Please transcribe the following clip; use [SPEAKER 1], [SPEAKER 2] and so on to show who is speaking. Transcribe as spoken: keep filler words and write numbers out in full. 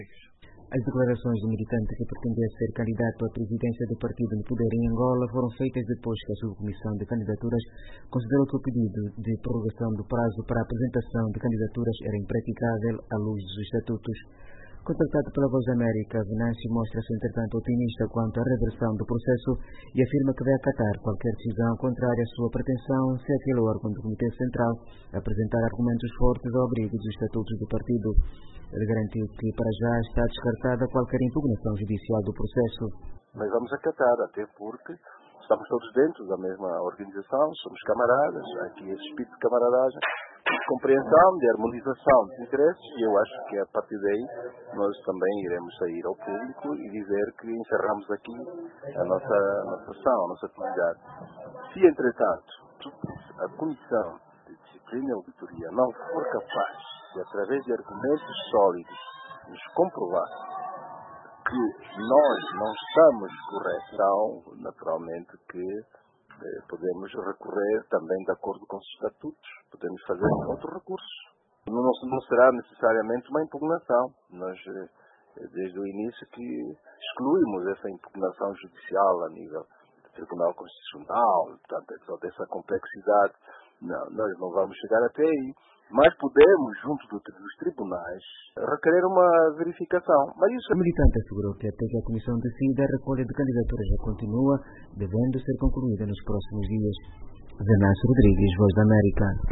[SPEAKER 1] As declarações do militante que pretendia ser candidato à presidência do partido no poder em Angola foram feitas depois que a subcomissão de candidaturas considerou que o pedido de prorrogação do prazo para a apresentação de candidaturas era impraticável à luz dos estatutos. Contactado pela Voz da América, Venâncio mostra-se entretanto otimista quanto à reversão do processo e afirma que vai acatar qualquer decisão contrária à sua pretensão se aquele órgão do Comitê Central apresentar argumentos fortes ao abrigo dos estatutos do partido. Ele garantiu que para já está descartada qualquer impugnação judicial do processo.
[SPEAKER 2] Mas vamos acatar, até porque estamos todos dentro da mesma organização, somos camaradas, há aqui esse espírito de camaradagem, de compreensão, de harmonização dos interesses, e eu acho que a partir daí nós também iremos sair ao público e dizer que encerramos aqui a nossa, a nossa ação, a nossa atividade. Se, entretanto, a Comissão de Disciplina e Auditoria não for capaz de, através de argumentos sólidos, nos comprovar que nós não estamos corretos, então, naturalmente, que eh, podemos recorrer também de acordo com os estatutos, podemos fazer outro recurso. Não, não será necessariamente uma impugnação. Nós, eh, desde o início, que excluímos essa impugnação judicial a nível do Tribunal Constitucional, portanto, toda essa complexidade. Não, nós não vamos chegar até aí. Mas podemos, junto do, dos tribunais, requerer uma verificação. Mas isso...
[SPEAKER 1] O militante assegurou que até que a Comissão decida, a recolha de candidaturas já continua, devendo ser concluída nos próximos dias. Venâncio Rodrigues, Voz da América.